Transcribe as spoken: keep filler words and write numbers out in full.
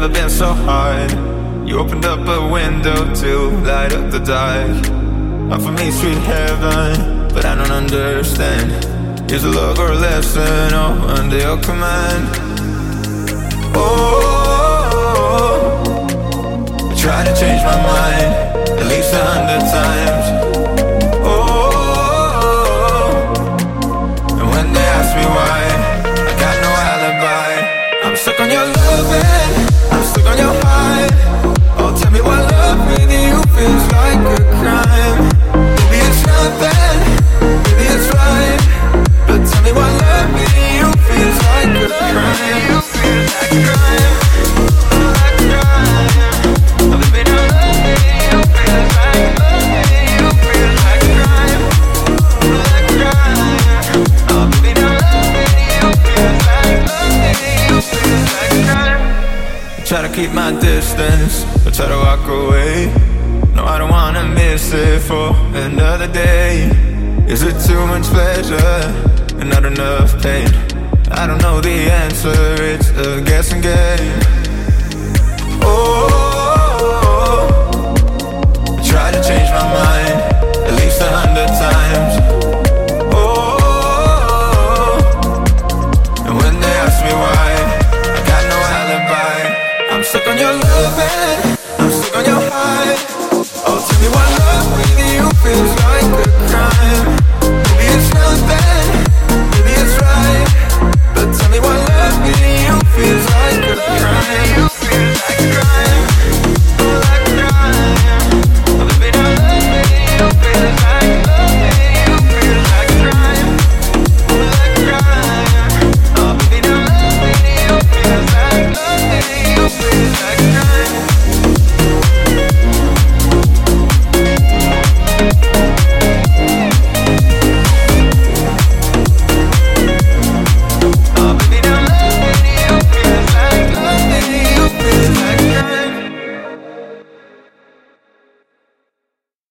never been so hard. You opened up a window to light up the dark. Offer me sweet heaven, but I don't understand. Is a love or a lesson, oh, under your command. Oh, I try to change my mind at least a hundred times. Oh, and when they ask me why, I got no alibi. I'm stuck on your loving, I'm stuck on your heart. Oh, tell me what love with you feels like a crime. Maybe it's nothing, maybe it's right, but tell me what love with you feels like a crime. You feel like a crime, like a crime. Oh, baby, now love with you feels like, love with you feels like a crime, like a crime. Oh, baby, now love with you feels like, love with you feels like a crime. I try to keep my distance, I try to walk away. No, I don't wanna miss it for another day. Is it too much pleasure and not enough pain? I don't know the answer, it's a guessing game.